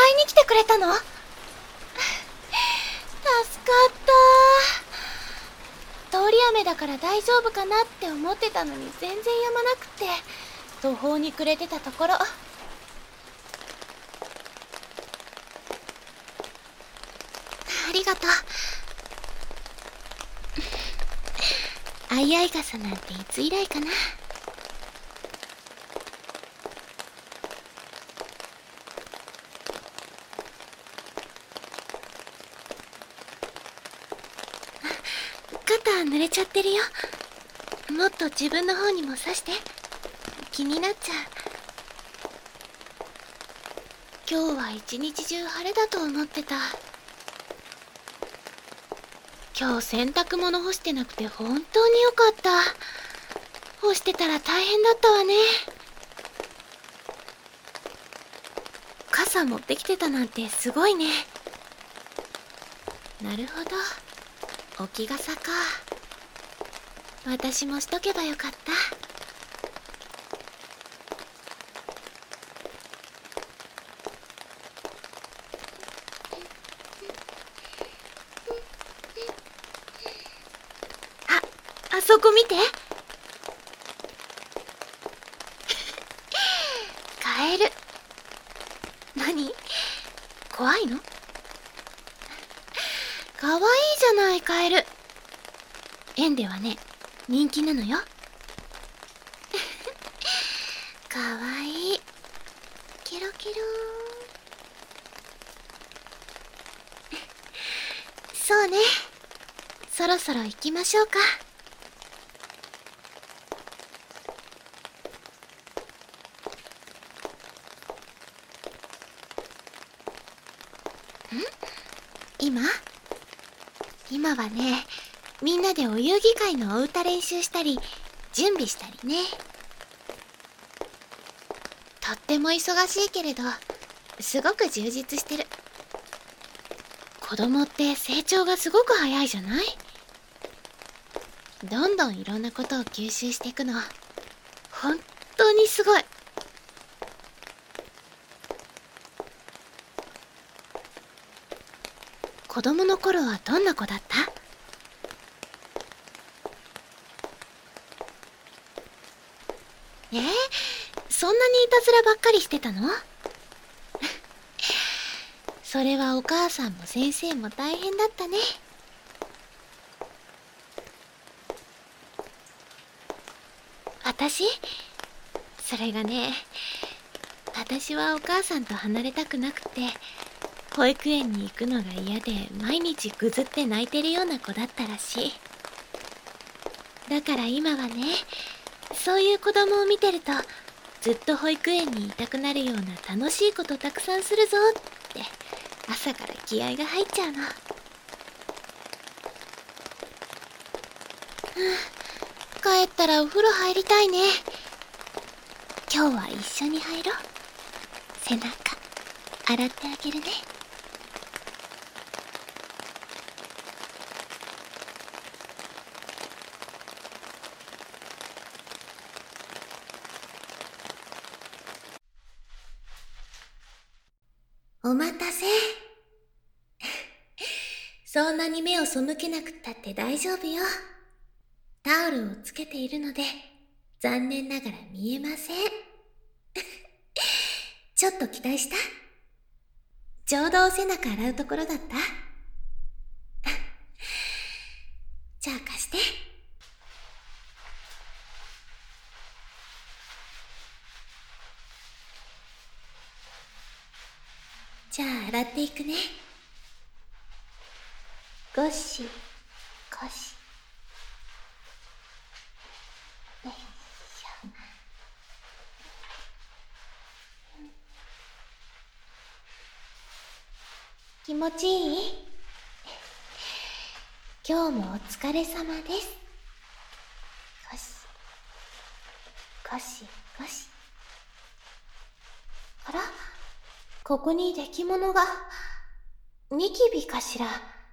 いに来てくれたの？助かった。通り雨だから大丈夫かなって思ってたのに全然止まなくて、途方に暮れてたところ。ありがとう。相合い傘なんていつ以来かな。肩濡れちゃってるよ。もっと自分の方にも刺して。気になっちゃう。今日は一日中晴れだと思ってた。今日洗濯物干してなくて本当によかった。干してたら大変だったわね。傘持ってきてたなんてすごいね。なるほど、置き傘か。私もしとけばよかった。あそこ見て。カエル。何？怖いの？かわいいじゃない、カエル。園ではね、人気なのよ。かわいい。ケロケロー。そうね。そろそろ行きましょうか。今はね、みんなでお遊戯会のお歌練習したり、準備したりね。とっても忙しいけれど、すごく充実してる。子供って成長がすごく早いじゃない？どんどんいろんなことを吸収していくの。本当にすごい。子供の頃はどんな子だった？そんなにいたずらばっかりしてたの？それはお母さんも先生も大変だったね。私？それがね、私はお母さんと離れたくなくて、保育園に行くのが嫌で毎日ぐずって泣いてるような子だったらしい。だから今はね、そういう子供を見てるとずっと保育園にいたくなるような楽しいことたくさんするぞって朝から気合が入っちゃうの。帰ったらお風呂入りたいね。今日は一緒に入ろう。背中洗ってあげるね。お待たせ。そんなに目を背けなくったって大丈夫よ。タオルをつけているので残念ながら見えません。ちょっと期待した？ちょうどお背中洗うところだった。じゃあ貸して。じゃあ洗っていくね。ゴシゴシ。よいしょ。気持ちいい？今日もお疲れ様です。ゴシゴシゴシ。あら、ここに出来物が。ニキビかしら。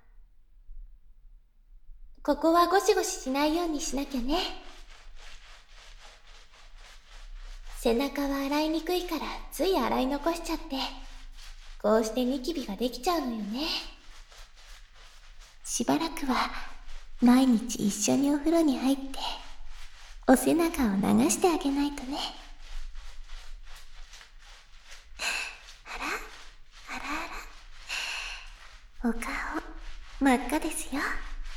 ここはゴシゴシしないようにしなきゃね。背中は洗いにくいからつい洗い残しちゃって、 こうしてニキビができちゃうのよね。しばらくは毎日一緒にお風呂に入ってお背中を流してあげないとね。あらあらあら、お顔真っ赤ですよ。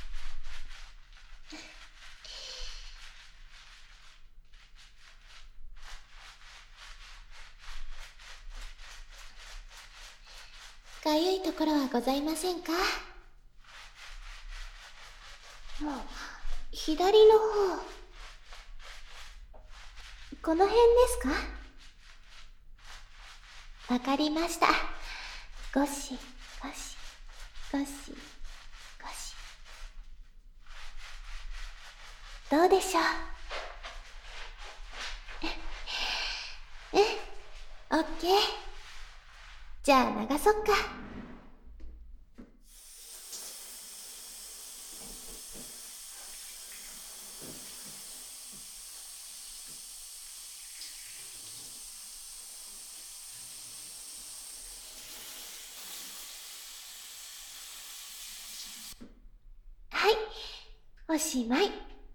かゆいところはございませんか？もう左の方、この辺ですか？わかりました。ゴシゴシゴシゴシ。どうでしょう？オッケー。じゃあ流そっか。はい、おしまい。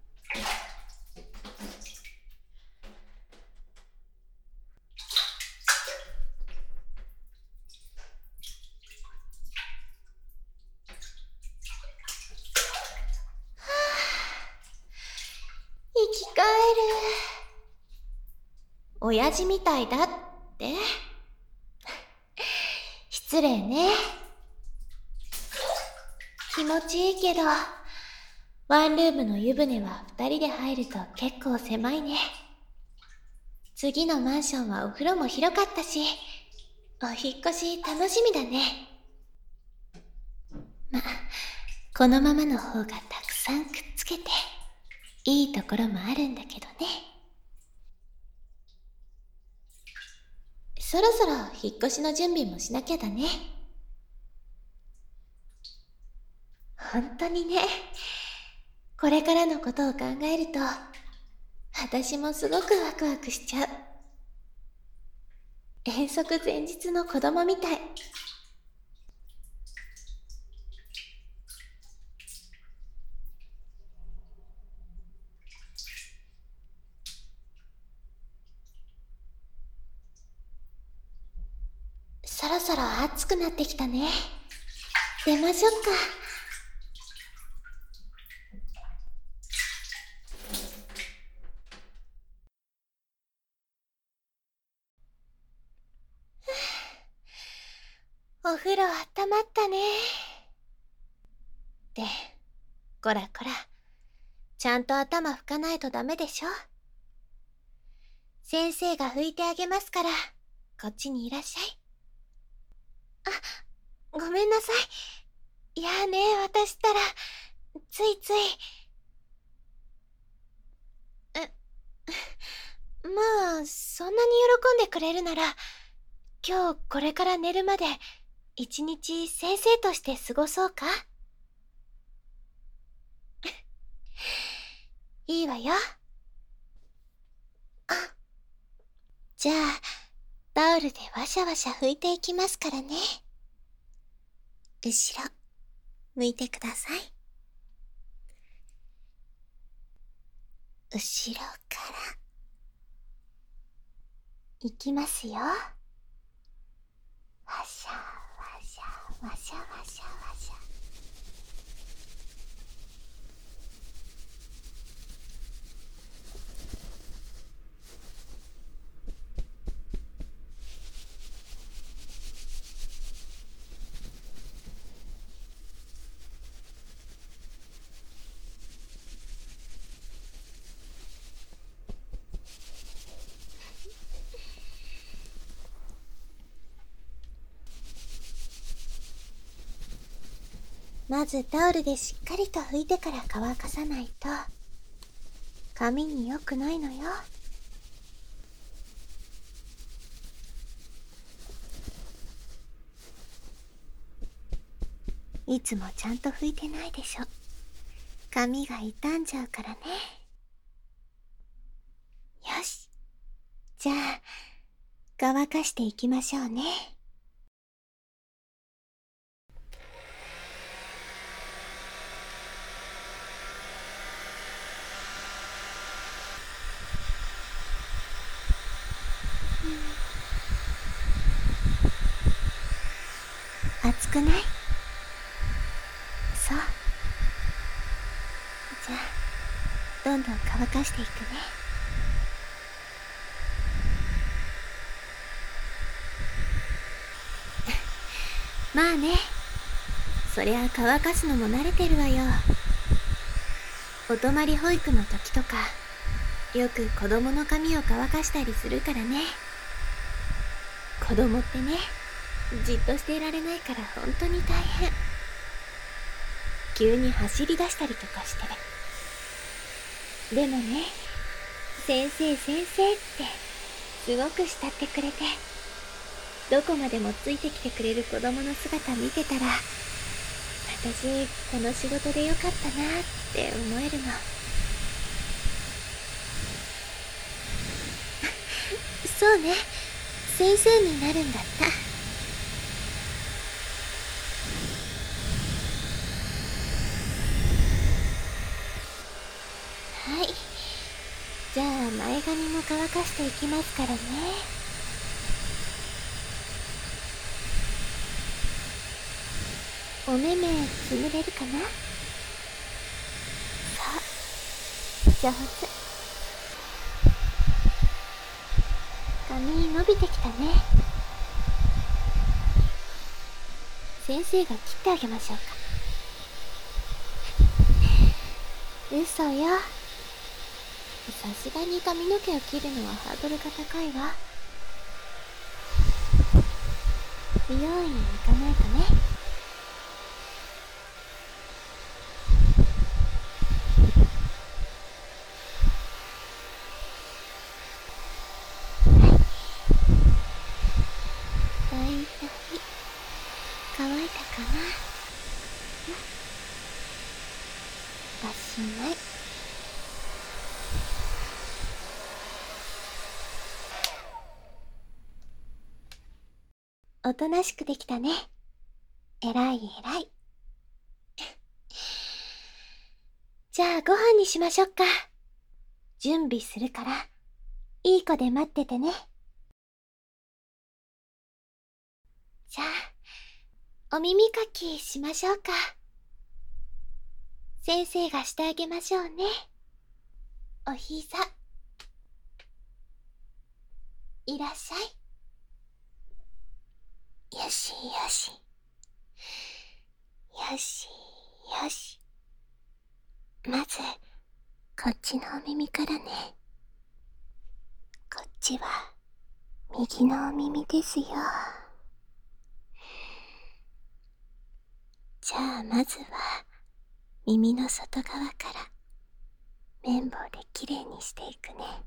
生き返る。親父みたいだって失礼ね。気持ちいいけど、ワンルームの湯船は2人で入ると結構狭いね。次のマンションはお風呂も広かったし、お引っ越し楽しみだね。ま、このままの方がたくさんくっつけていいところもあるんだけどね。そろそろ引っ越しの準備もしなきゃだね。本当にね、これからのことを考えると私もすごくワクワクしちゃう。遠足前日の子供みたい。そろそろ暑くなってきたね。出ましょうか。お風呂あったまったね。で、こらこら、ちゃんと頭拭かないとダメでしょ。先生が拭いてあげますから、こっちにいらっしゃい。あ、ごめんなさい。いやね、私ったら、ついつい。まあ、そんなに喜んでくれるなら、今日これから寝るまで、一日先生として過ごそうか？いいわよ。じゃあ、タオルでワシャワシャ拭いていきますからね。後ろ、向いてください。後ろから、いきますよ。ワシャワシャワシャワシャワシャ。まずタオルでしっかりと拭いてから乾かさないと髪に良くないのよ。いつもちゃんと拭いてないでしょ。髪が傷んじゃうからね。よし、じゃあ乾かしていきましょうね。 暑くない？そう。じゃあどんどん乾かしていくね。まあね、そりゃ乾かすのも慣れてるわよ。お泊まり保育の時とかよく子供の髪を乾かしたりするからね。子供ってね、じっとしていられないから本当に大変。急に走り出したりとかして。でもね、先生先生ってすごく慕ってくれて、どこまでもついてきてくれる子供の姿見てたら、私この仕事でよかったなって思えるの。そうね、先生になるんだった。はい、じゃあ前髪も乾かしていきますからね。お目目つぶれるかな？さあ、上手。髪伸びてきたね。先生が切ってあげましょうか。嘘よ。さすがに髪の毛を切るのはハードルが高いわ。美容院に行かないとね。だいたい乾いたかな。おしまい。おとなしくできたね。えらいえらい。じゃあご飯にしましょうか。準備するから、いい子で待っててね。じゃあ、お耳かきしましょうか。先生がしてあげましょうね。お膝。いらっしゃい。よしよし。よしよし。まず、こっちのお耳からね。こっちは、右のお耳ですよ。じゃあまずは、耳の外側から綿棒できれいにしていくね。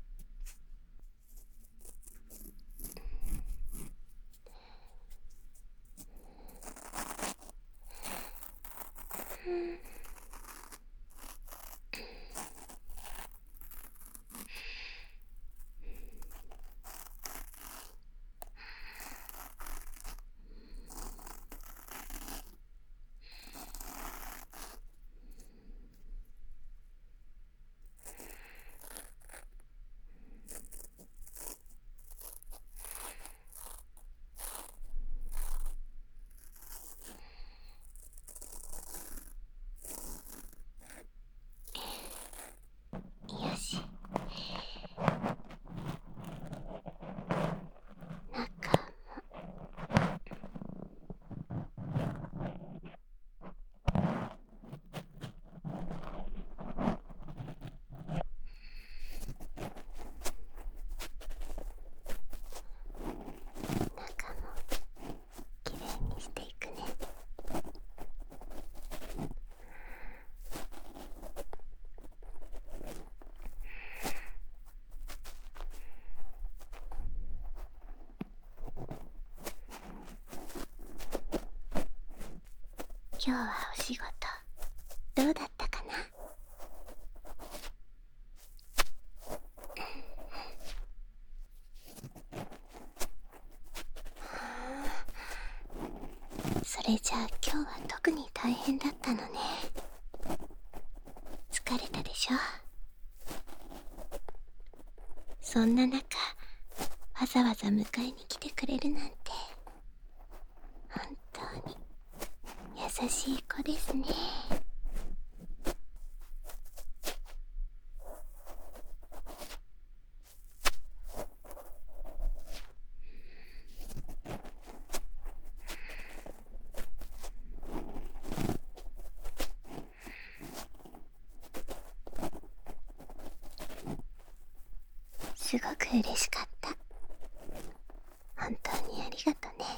よし。中も。中もきれいにしていくね。今日はお仕事どうだったかな？それじゃあ今日は特に大変だったのね。疲れたでしょ？そんな中、わざわざ迎えに来てくれるなんて本当にしい子ですね。すごく嬉しかった。本当にありがとね。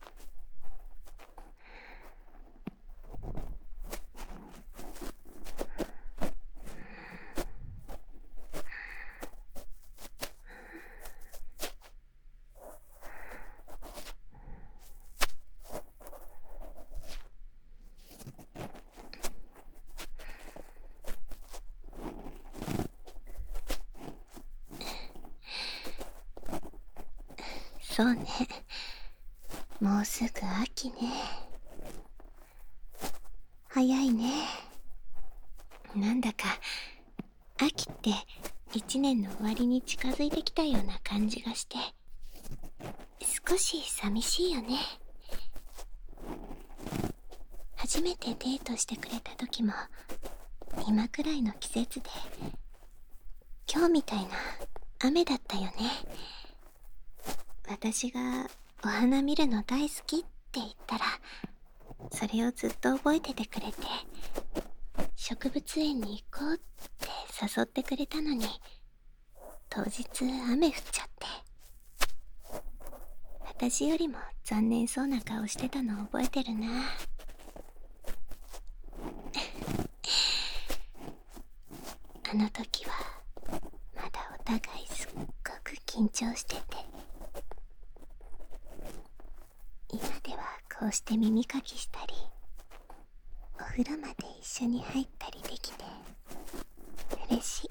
そうね。もうすぐ秋ね。早いね。なんだか秋って一年の終わりに近づいてきたような感じがして少し寂しいよね。初めてデートしてくれた時も今くらいの季節で今日みたいな雨だったよね。私がお花見るの大好きって言ったらそれをずっと覚えててくれて植物園に行こうって誘ってくれたのに当日雨降っちゃって私よりも残念そうな顔してたの覚えてるな。あの時はまだお互いすっごく緊張してて今ではこうして耳かきしたりお風呂まで一緒に入ったりできて嬉しい。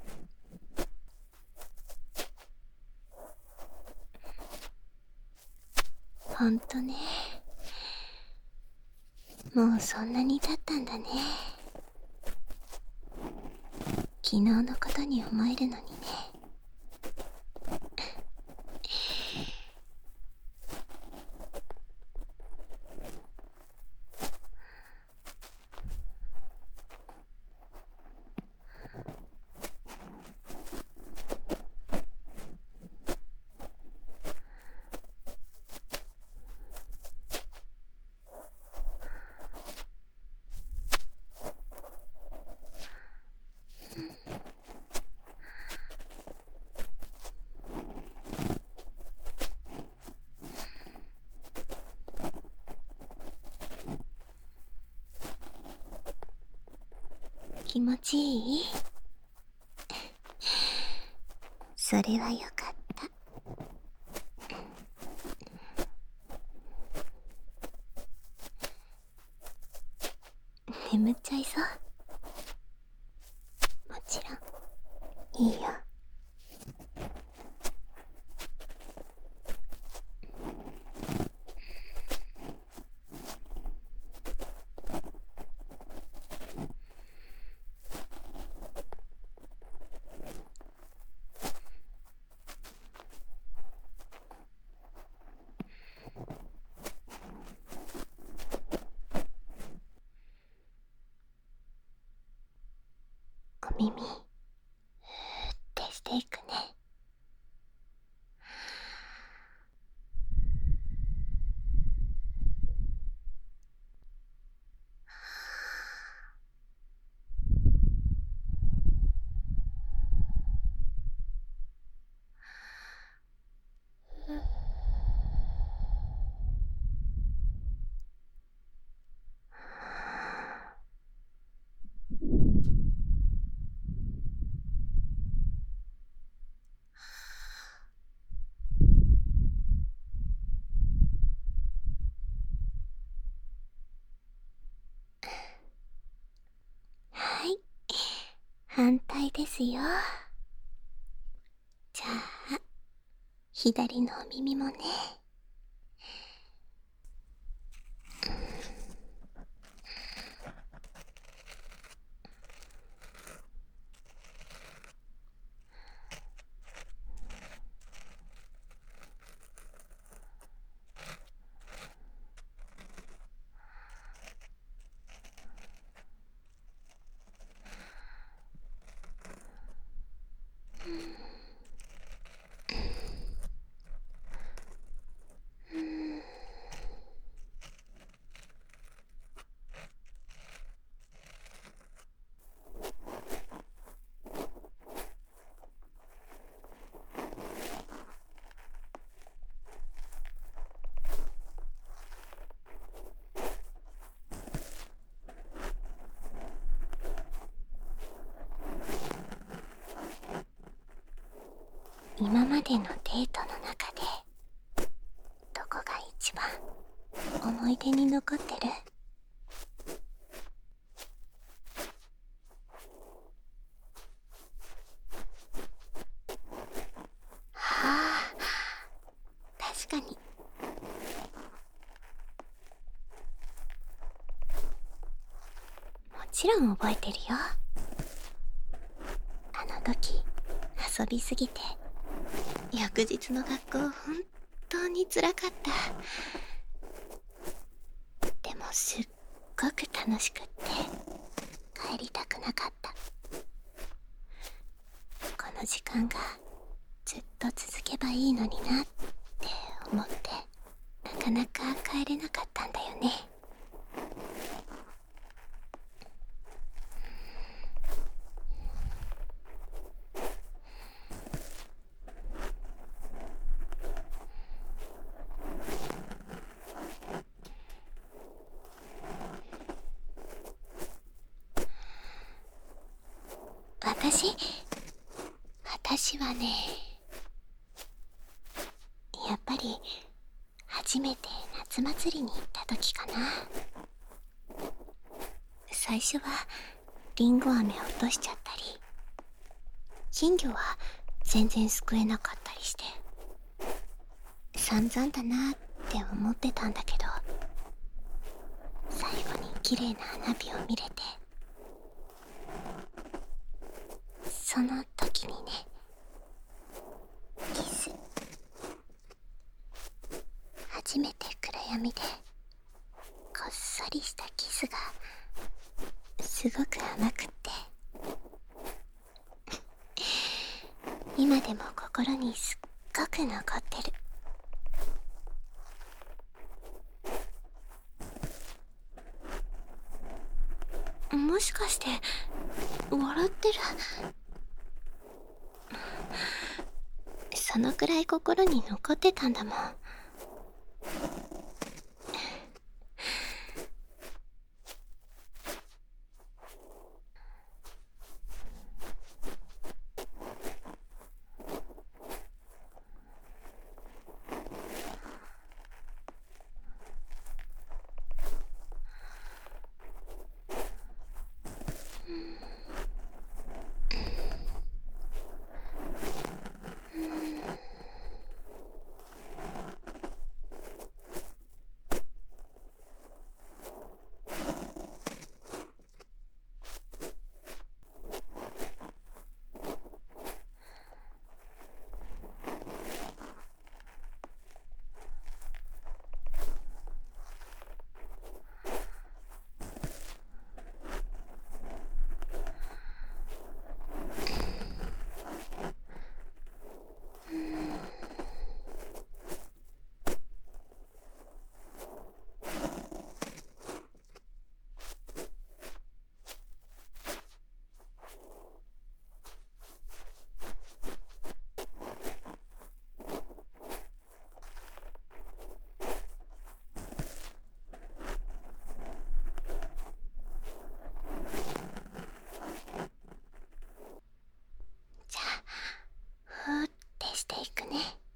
ほんとね。もうそんなに経ったんだね。昨日のことに思えるのにね。気持ちいい？それはよかった。眠っちゃいそう？もちろんいいよ。お耳ふーってしていくね。はい、反対ですよ。じゃあ左のお耳もね。 今までのデートの中でどこが一番思い出に残ってる？はあ、確かに。もちろん覚えてるよ。あの時遊びすぎて翌日の学校本当につらかった。でもすっごく楽しくって帰りたくなかった。この時間がずっと続けばいいのになって思って、なかなか帰れなかったんだよね。私はね、やっぱり初めて夏祭りに行った時かな。最初はリンゴ飴を落としちゃったり、金魚は全然すくえなかったりして、散々だなって思ってたんだけど、最後に綺麗な花火を見れて、その時にね、キス。初めて暗闇でこっそりしたキスがすごく甘くって今でも心にすっごく残ってる。もしかして笑ってる？そのくらい心に残ってたんだもん。じゃあふーってしていくね。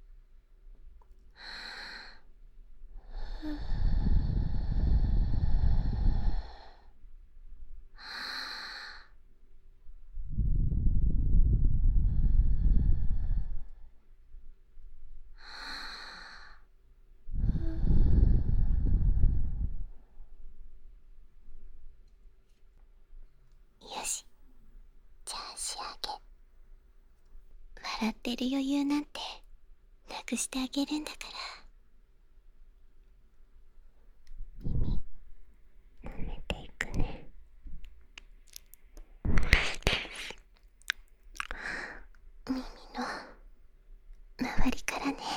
よし、じゃあ仕上げ。笑ってる余裕なんてなくしてあげるんだから。耳舐めていくね。耳の周りからね。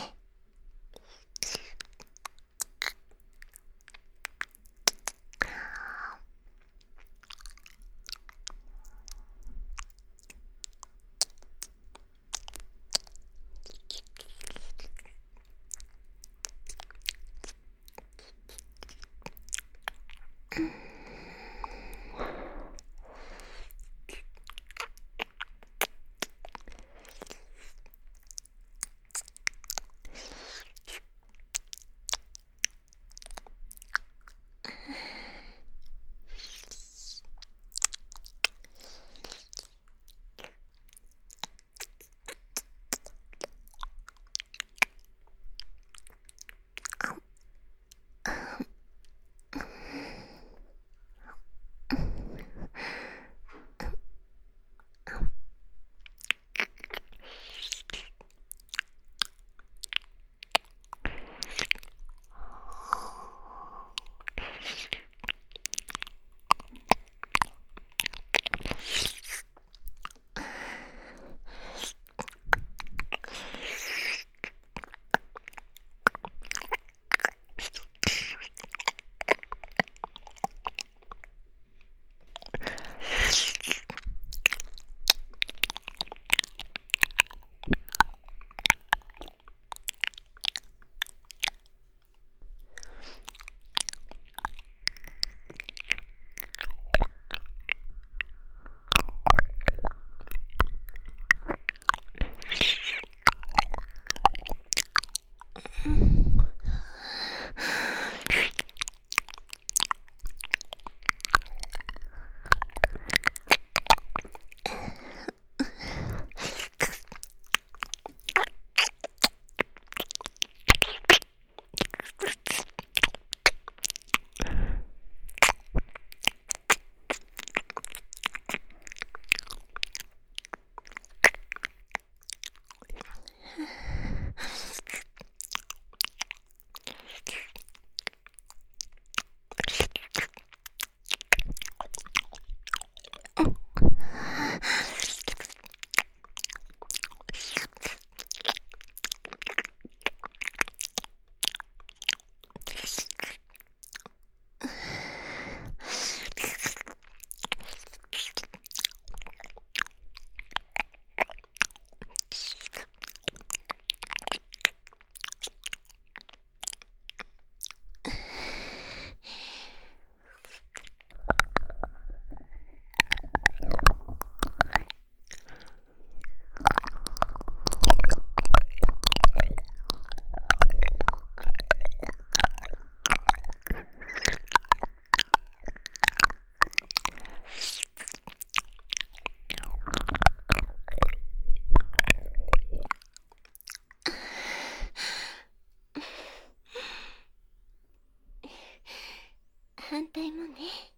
反対もね。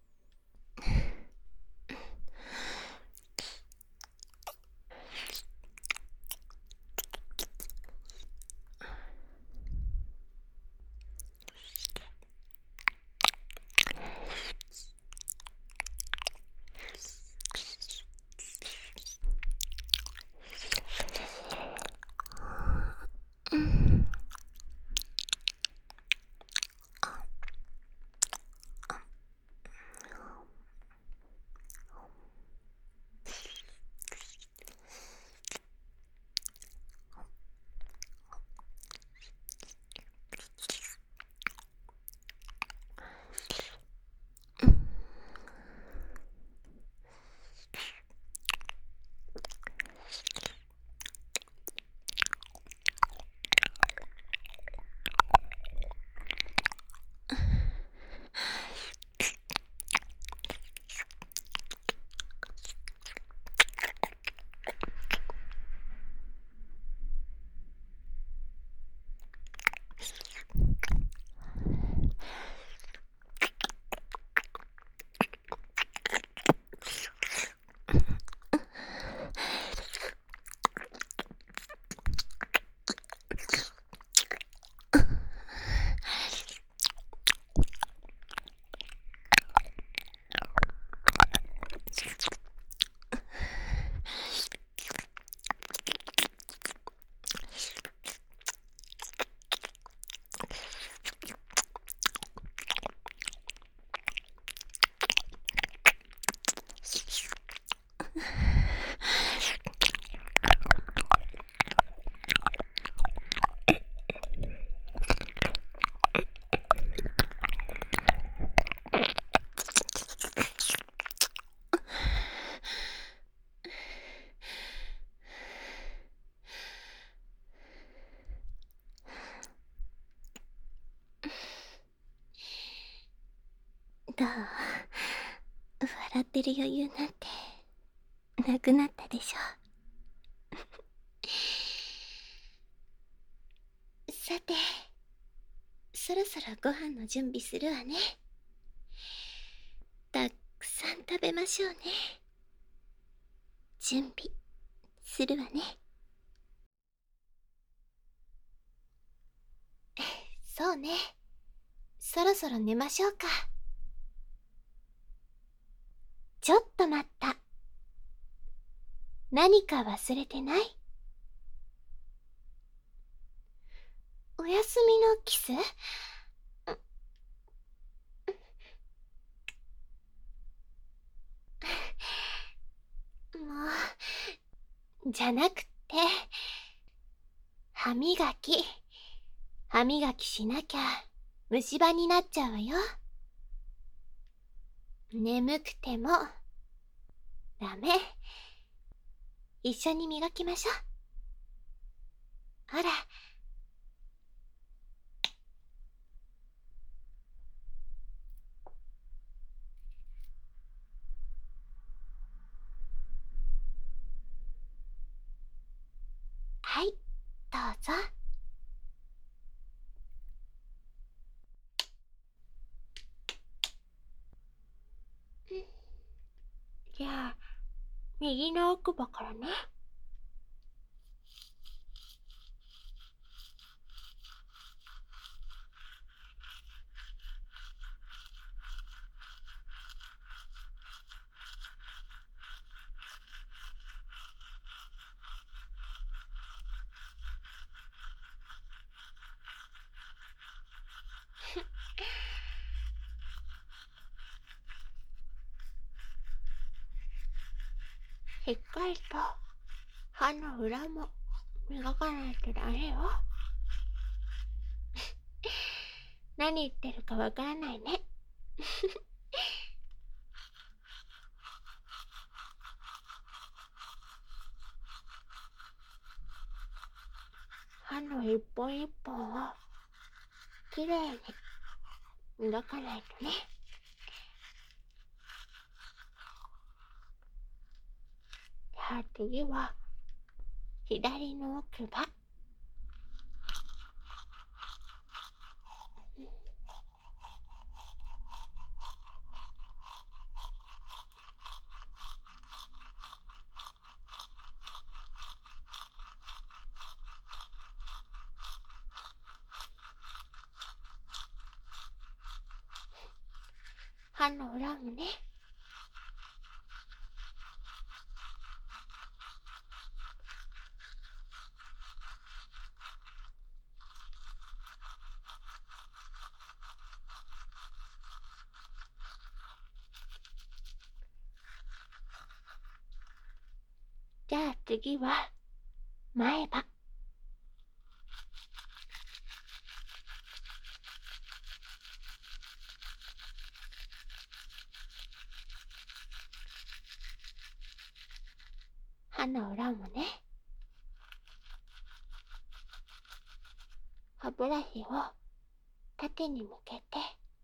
どう？笑ってる余裕なんてなくなったでしょ。さて、そろそろご飯の準備するわね。たくさん食べましょうね。準備するわね。そうね。そろそろ寝ましょうか。ちょっと待った。何か忘れてない？お休みのキス？もう、じゃなくて、歯磨き。歯磨きしなきゃ虫歯になっちゃうわよ。眠くてもダメ。一緒に磨きましょう。ほら。はい、どうぞ。じゃあ、右の奥歯からね。しっかりと歯の裏も磨かないとダメよ。何言ってるかわからないね。歯の一本一本をきれいに磨かないとね。じゃあ次は左の奥歯。 歯の裏もね。じゃあ次は前歯。歯の裏もね。歯ブラシを縦に向けて、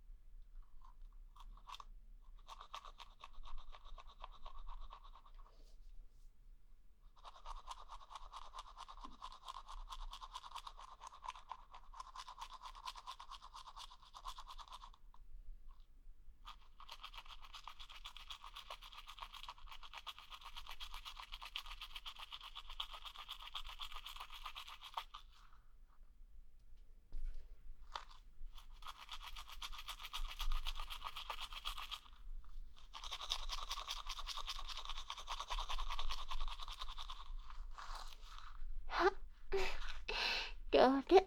は、上手。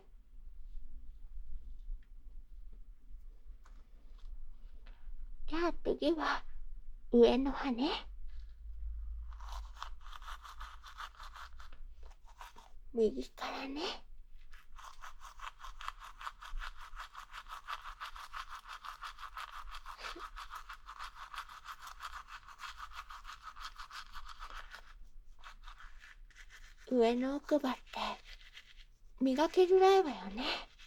じゃあ次は上の歯ね。右からね。上の奥歯って磨きづらいわよね。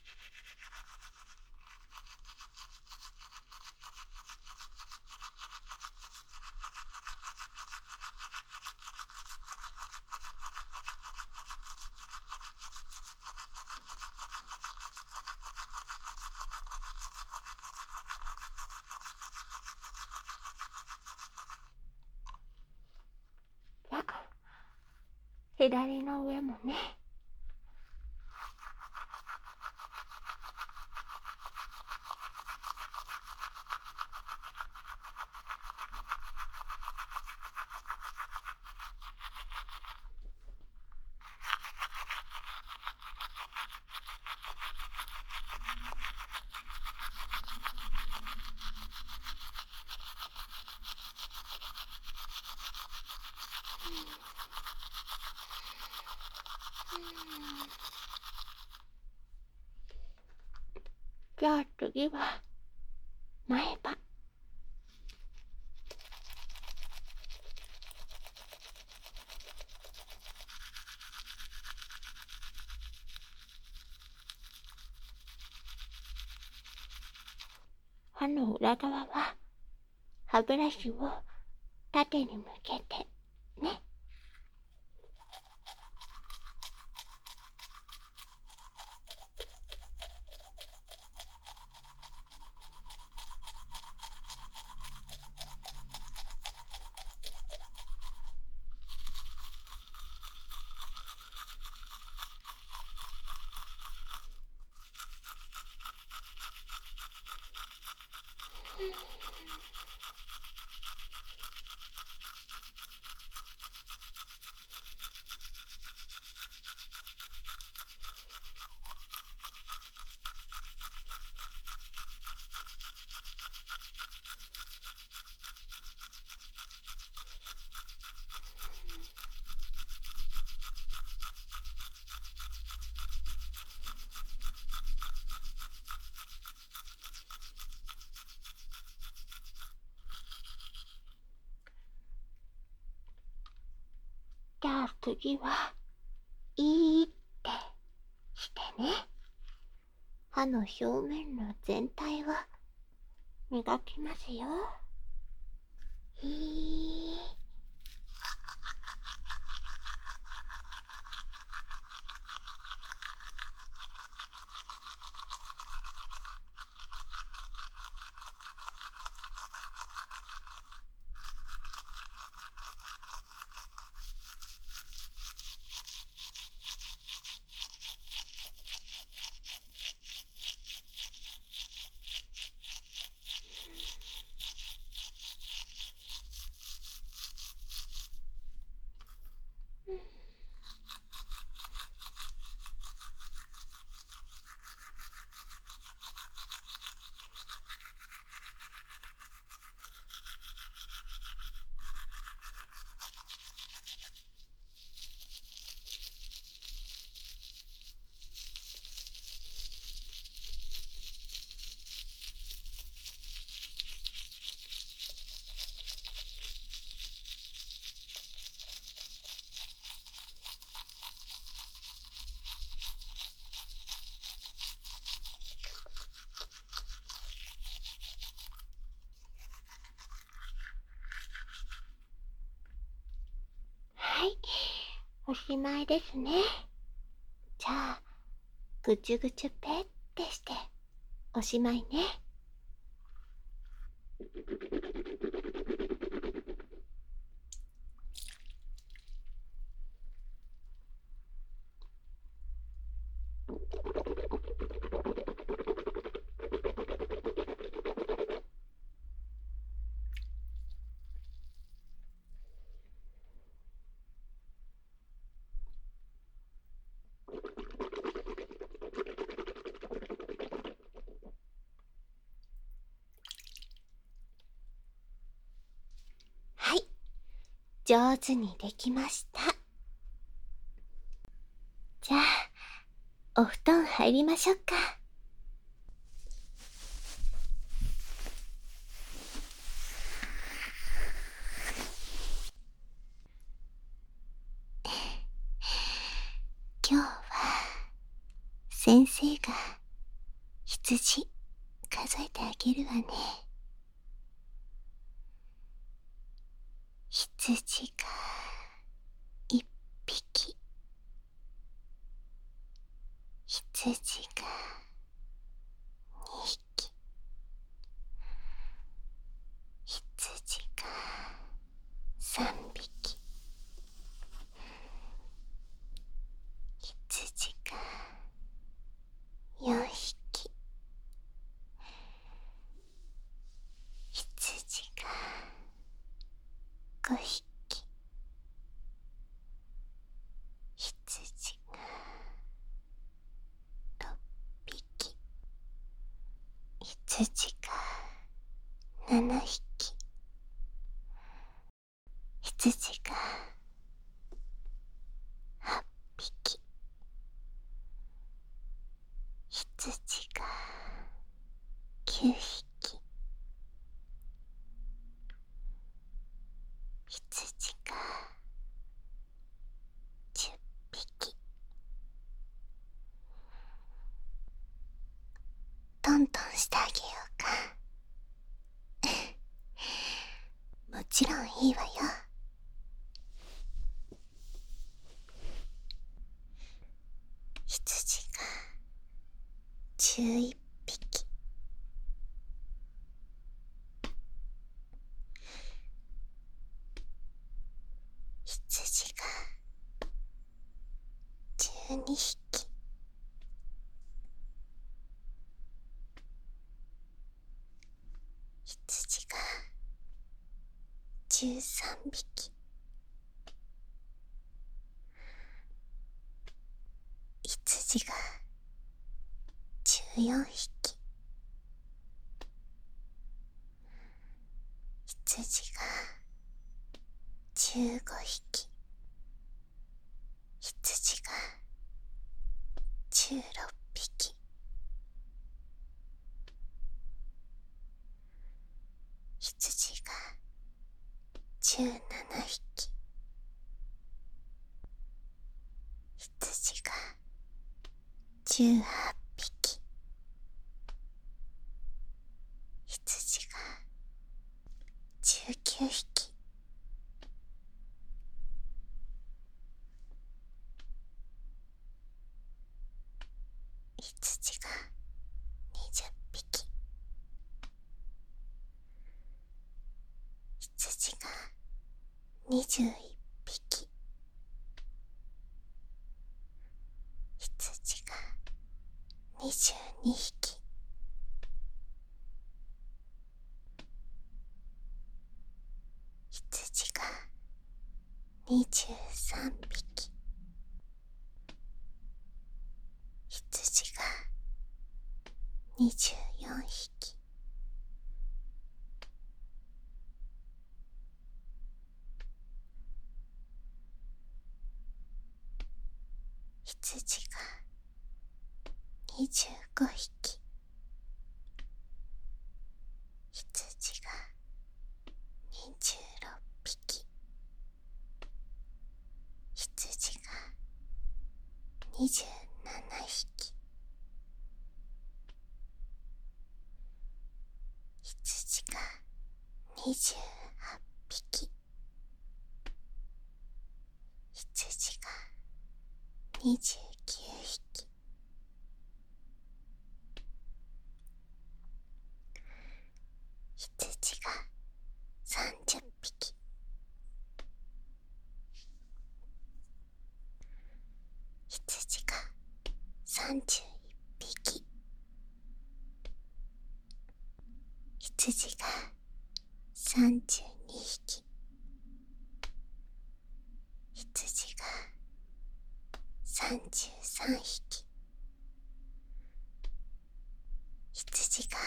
じゃあ左の上もね。じゃあ次は前歯。歯の裏側は歯ブラシを縦に向けてね。じゃあ次はいいってしてね。歯の表面の全体を磨きますよ。いい。 おしまいですね。じゃあ、ぐちゅぐちゅぺってしておしまいね。はい、上手にできました。じゃあ、お布団入りましょうか。今日は先生が羊数えてあげるわね。羊が1匹、羊が2匹、羊が3匹、羊が4匹、羊が5匹、羊が6匹、羊が7匹、羊が8匹、羊が9匹、羊が10匹。トントンしてあげようか。もちろんいいわよ。羊が11匹、羊が12匹、羊が13匹、羊が14匹、羊が15匹、羊が16匹、羊が17匹、羊が18匹、羊が19匹、羊が20匹、羊が21匹、羊が22匹、羊が23匹、羊が24匹、羊が25匹、羊が26匹、羊が27匹、羊が28匹、羊が 29匹、羊が30匹、羊が31匹、羊が32匹、羊が33匹、羊が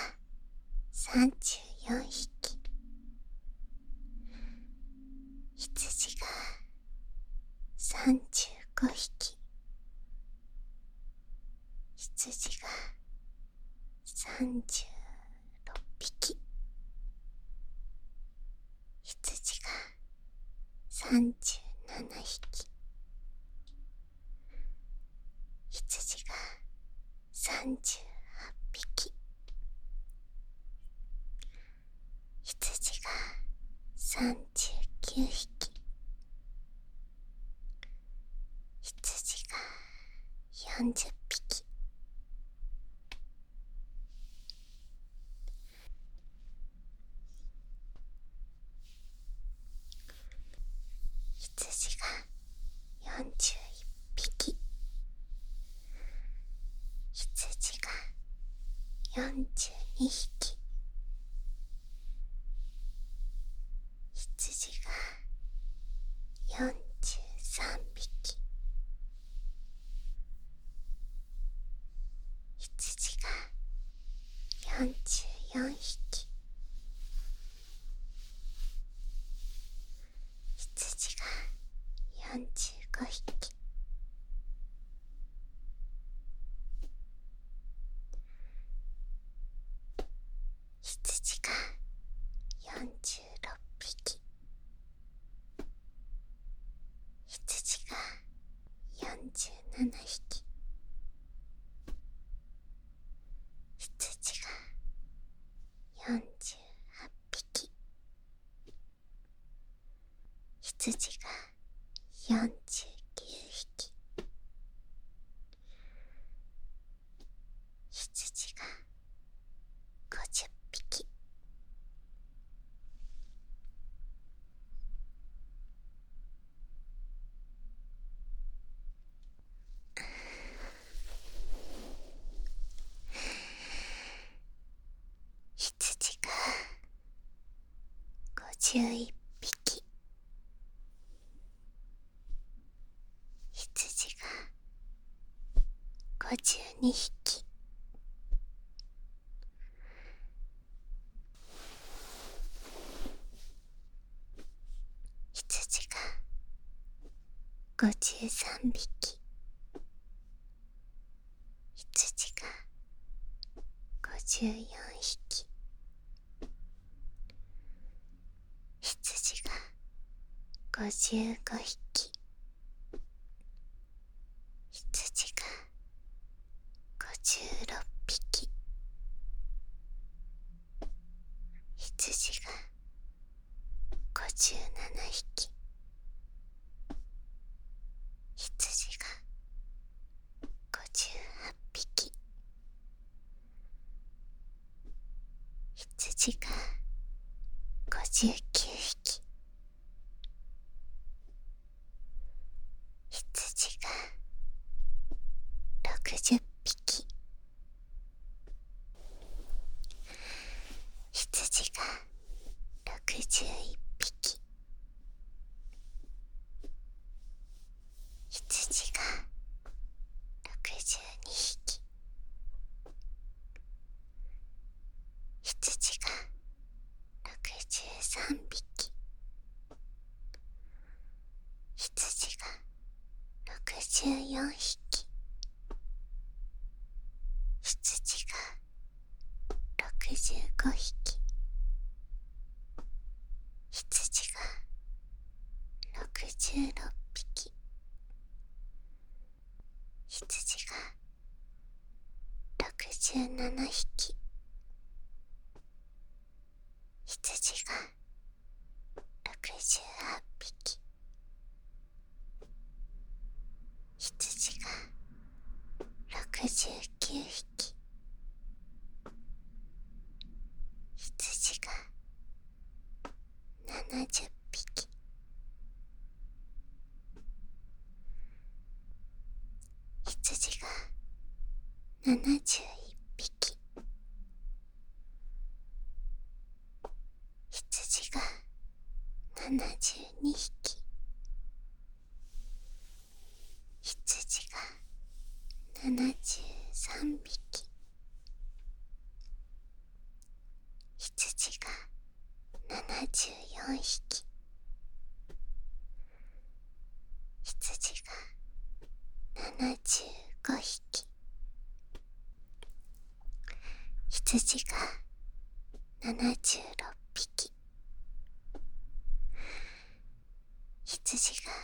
34匹、羊が35匹、羊が36匹、羊が37匹、羊が38匹、羊が39匹、羊が40匹、羊が41匹、羊が42匹、羊が43匹、羊が44匹、羊が45匹、羊が46匹、羊が47匹、羊が48匹、羊が49匹、羊が50匹、羊が51匹、羊が52匹、羊が53匹、羊が54匹、羊が55匹、羊が56匹、羊が57匹、羊が58匹、羊が59匹、羊が60匹、羊が61匹、羊が62匹、羊が63匹、羊が64匹、羊が65匹、羊が66匹、羊が67匹、羊が68匹、羊が 69匹。羊が70匹。羊が71匹。羊が72匹。羊が73匹。羊が74匹。羊が75匹。羊が76匹。羊が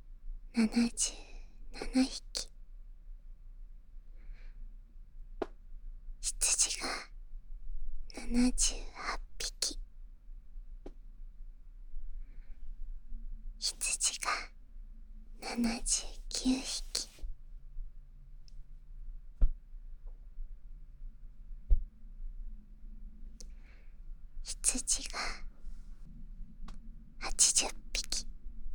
77匹。羊が78匹。羊が79匹。羊が80匹。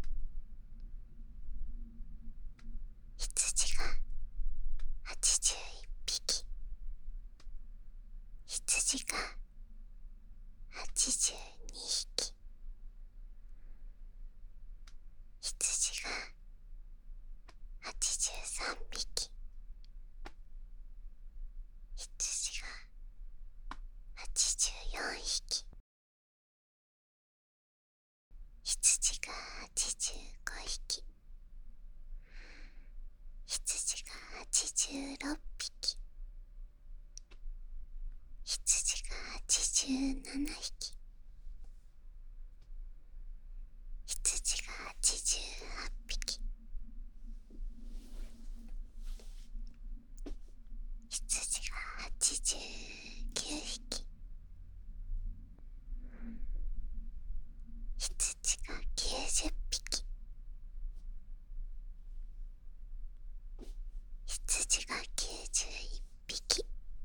羊が81匹。羊が82匹。羊が83匹。羊が84匹。羊が85匹。羊が86匹。羊が87匹。羊が88匹。羊が89匹。羊が90匹。羊が91匹。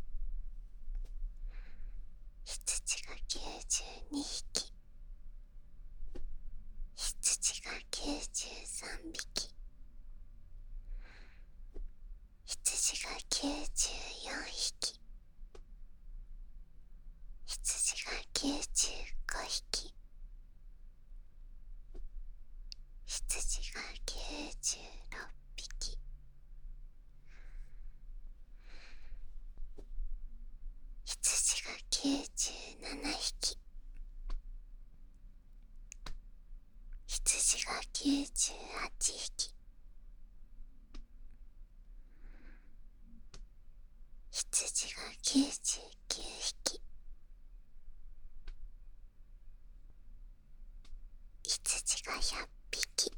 羊が92匹。羊が93匹。羊が94匹。羊が95匹。羊が96匹。羊が97匹。羊が98匹。羊が99匹。羊が100匹。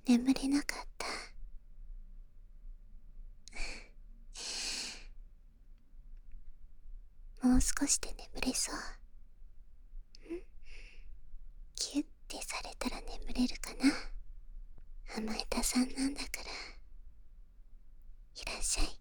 眠れなかった。もう少しで眠れそう。キュッてされたら眠れるかな。甘えたさんなんだから。いらっしゃい。